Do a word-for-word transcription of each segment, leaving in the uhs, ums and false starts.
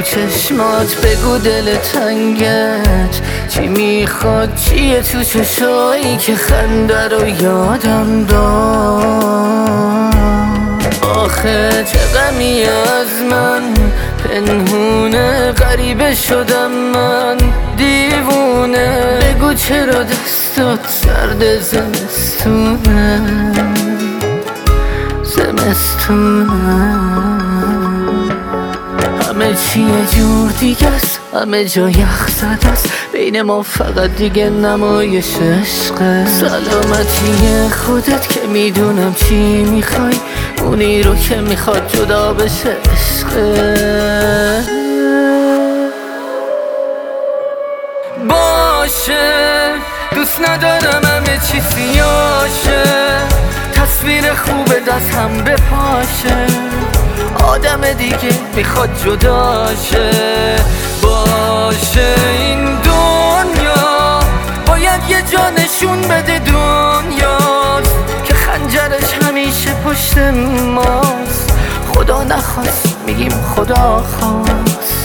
چشمات، بگو دل تنگت چی میخواد، چیه تو چشایی که خنده رو یادم داد. آخه چه غمی از من پنهونه، غریبه شدم من دیوونه. بگو چرا دستات سرد زمستونه، زمستونه. همه چی یه جور دیگه است، همه جا یخ زده است، بین ما فقط دیگه نمایش عشقه. سلامتی خودت که میدونم چی میخوای، اونی رو که میخواد جدا بشه عشقه. باشه دوست ندارم همه چی سیاشه، تصویر خوب دست هم بپاشه، آدم دیگه میخواد جداشه. باشه این دنیا باید یه جا نشون بده دنیاست، که خنجرش همیشه پشت ماست. خدا نخواست میگیم خدا خواست.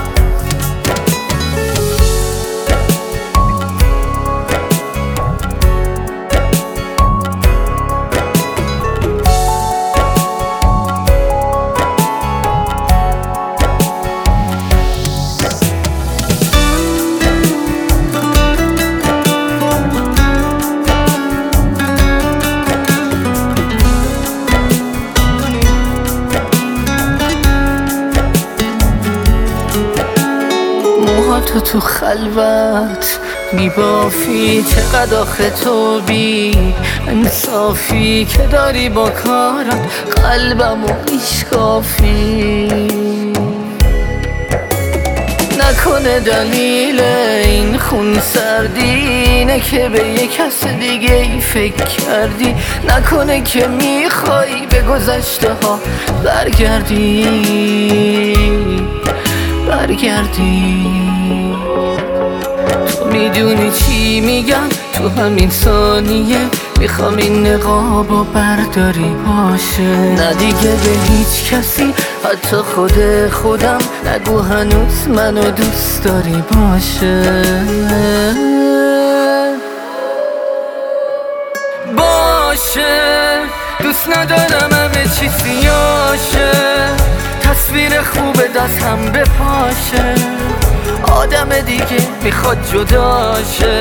تو تو خلوت میبافی، چقدر آخه تو بی انصافی که داری با کارات قلبمو میشکافی. نکنه دلیل این خون سردی اینه که به یه کس دیگه ای فکر کردی، نکنه که میخوای به گذشته ها برگردی برگردی. تو میدونی چی میگم، تو همین ثانیه میخوام این نقابو برداری باشه. نه دیگه به هیچ کسی حتی خود خودم نگو هنوز منو دوست داری باشه. باشه دوست ندارم همه چی سیاشه، تصویر خوب دست هم بپاشه، آدم دیگه میخواد جداشه.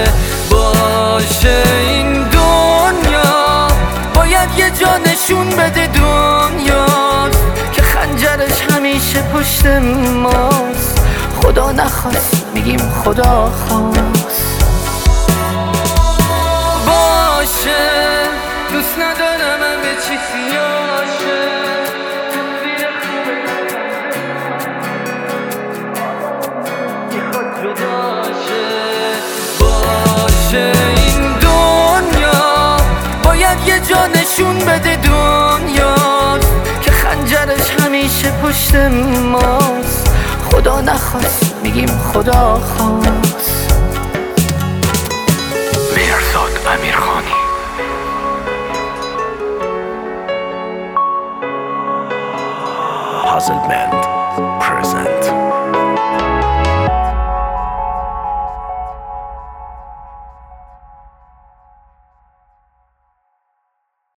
باشه این دنیا باید یه جا نشون بده دنیاست، که خنجرش همیشه پشت ماست. خدا نخواست میگیم خدا خواست. باشه دوست ندارم همه چی سیاشه، باشه این دنیا باید یه جا نشون بده دنیاست، که خنجرش همیشه پشت ماست. خدا نخواست میگیم خدا خواست. مهرزاد امیرخانی. Puzzle Band present.